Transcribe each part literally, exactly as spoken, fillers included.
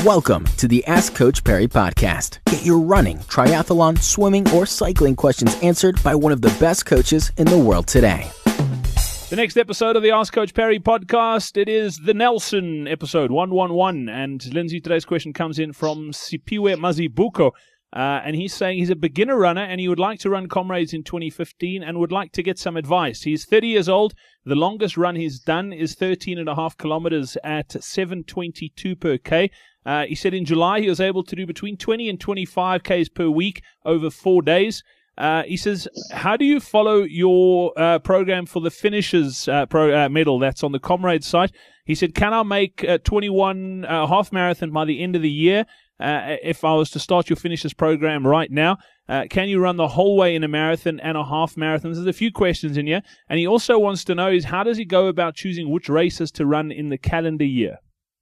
Welcome to the Ask Coach Perry podcast. Get your running, triathlon, swimming, or cycling questions answered by one of the best coaches in the world today. The next episode of the Ask Coach Perry podcast, it is the Nelson episode, one one one. And Lindsay, today's question comes in from Sipiwe Mazibuko. Uh, and he's saying he's a beginner runner and he would like to run Comrades in twenty fifteen and would like to get some advice. He's thirty years old. The longest run he's done is thirteen and a half kilometers at seven twenty-two per K. Uh, he said in July he was able to do between twenty and twenty-five Ks per week over four days. Uh, he says, how do you follow your uh, program for the finishers uh, pro, uh, medal that's on the Comrades site? He said, can I make a twenty-one uh, half marathon by the end of the year? Uh, if I was to start your finishers program right now, uh, can you run the whole way in a marathon and a half marathon? There's a few questions in here. And he also wants to know is how does he go about choosing which races to run in the calendar year?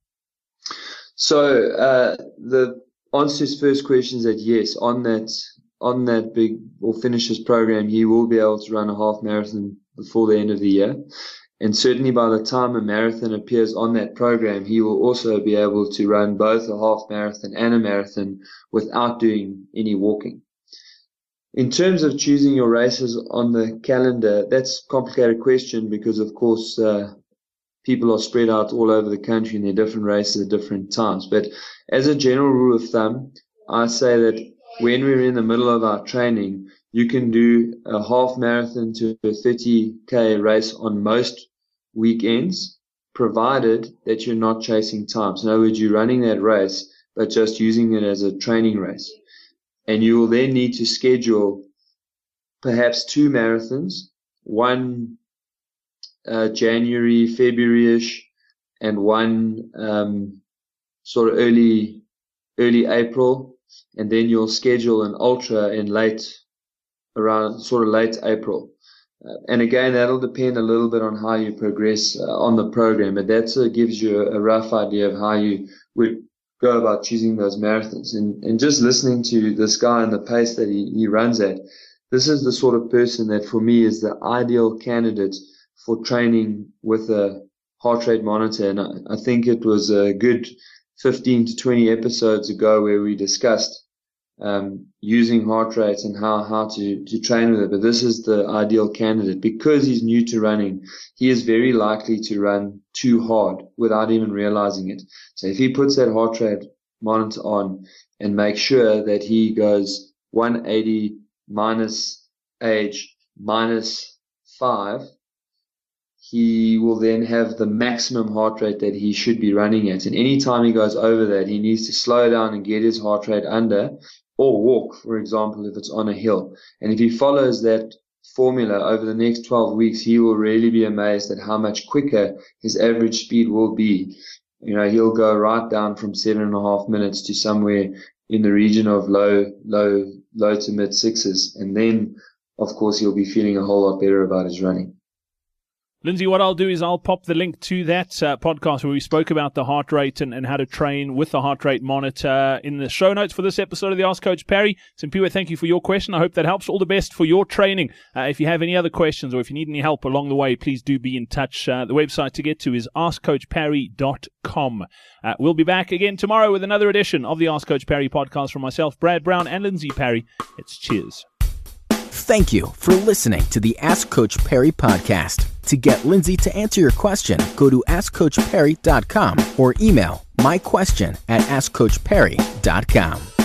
So uh, the answer to his first question is that yes, on that on that big or finishers program, he will be able to run a half marathon before the end of the year. And certainly by the time a marathon appears on that program, he will also be able to run both a half marathon and a marathon without doing any walking. In terms of choosing your races on the calendar, that's a complicated question because, of course, uh, people are spread out all over the country and there are different races at different times. But as a general rule of thumb, I say that when we're in the middle of our training, you can do a half marathon to a thirty K race on most weekends, provided that you're not chasing times. In other words, you're running that race, but just using it as a training race. And you will then need to schedule perhaps two marathons, one uh, January, February-ish, and one um, sort of early, early April. And then you'll schedule an ultra in late, around sort of late April. Uh, and again, that'll depend a little bit on how you progress uh, on the program, but that uh, gives you a, a rough idea of how you would go about choosing those marathons. And, and just listening to this guy and the pace that he, he runs at, this is the sort of person that for me is the ideal candidate for training with a heart rate monitor. And I, I think it was a good fifteen to twenty episodes ago where we discussed Um, using heart rates and how, how to, to train with it. But this is the ideal candidate because he's new to running. He is very likely to run too hard without even realizing it. So if he puts that heart rate monitor on and makes sure that he goes one eighty minus age minus five, he will then have the maximum heart rate that he should be running at. And anytime he goes over that, he needs to slow down and get his heart rate under, or walk, for example, if it's on a hill. And if he follows that formula over the next twelve weeks, he will really be amazed at how much quicker his average speed will be. You know, he'll go right down from seven and a half minutes to somewhere in the region of low, low, low to mid sixes. And then, of course, he'll be feeling a whole lot better about his running. Lindsay, what I'll do is I'll pop the link to that uh, podcast where we spoke about the heart rate and, and how to train with the heart rate monitor in the show notes for this episode of the Ask Coach Perry. Simpiwe, thank you for your question. I hope that helps. All the best for your training. Uh, if you have any other questions or if you need any help along the way, please do be in touch. Uh, the website to get to is ask coach perry dot com. Uh, we'll be back again tomorrow with another edition of the Ask Coach Perry podcast from myself, Brad Brown, and Lindsay Perry. It's cheers. Thank you for listening to the Ask Coach Perry podcast. To get Lindsay to answer your question, go to ask coach perry dot com or email my question at ask coach perry dot com.